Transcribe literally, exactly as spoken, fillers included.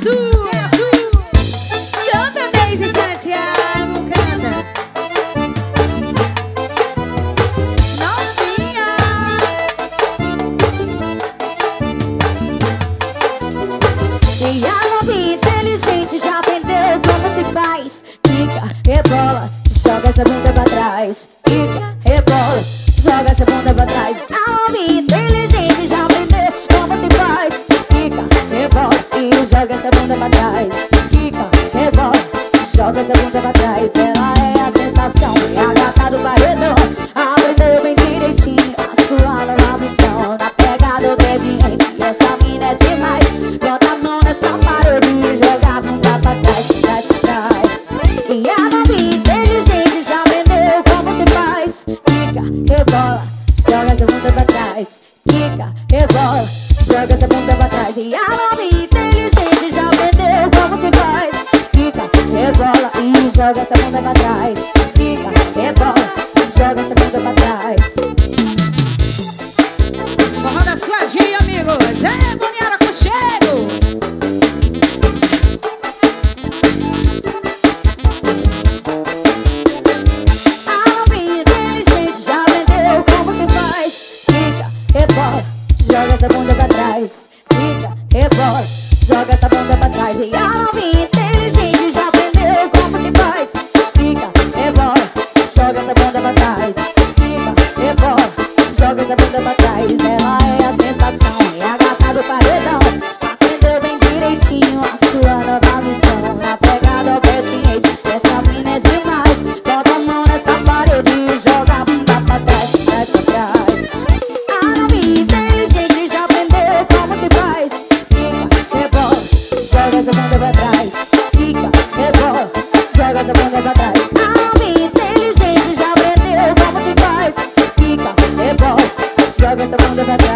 E a novinha inteligente já aprendeu como se faz. Fica, rebola, joga essa bunda pra trás. Fica, rebola, joga essa bunda pra trás. A novinha inteligente já aprendeu como se faz. Fica, rebola e joga essa bunda pra trás. Fica, rebola, joga essa bunda pra trás. Ela é a sensação, é a gata do paredão. Aprendeu bem direitinho a sua nova missão. Na pegada obediente, essa mina é demais. Bota a mão nessa parede e joga a bunda pra trás, trás, trás. E a novinha inteligente já aprendeu como se faz. Fica, rebola, joga essa bunda pra trás. Fica, rebola, joga essa bunda pra trás. E a novinha inteligente já aprendeu como se faz. Fica, rebola e joga essa bunda pra trás. Fica, rebola, joga essa bunda pra trás. Forró da suadinha, amigos. É, Boniara Conchego. Joga essa bunda pra trás, fica, rebola, joga essa bunda pra trás. E a novinha inteligente já aprendeu como se faz. Fica, rebola, joga essa bunda pra trás. Fica, rebola, joga essa bunda pra trás. Ela é a sensação, é a gata do paredão. Aprendeu bem direitinho a sua nova missão. Na pegada obediente, essa mina é demais. Bota a mão nessa parede e joga a bunda pra trás, trás, pra trás. Joga essa bunda pra trás, fica, rebola, joga essa bunda pra trás. A novinha inteligente já aprendeu como se faz. Fica, rebola, joga essa bunda pra trás.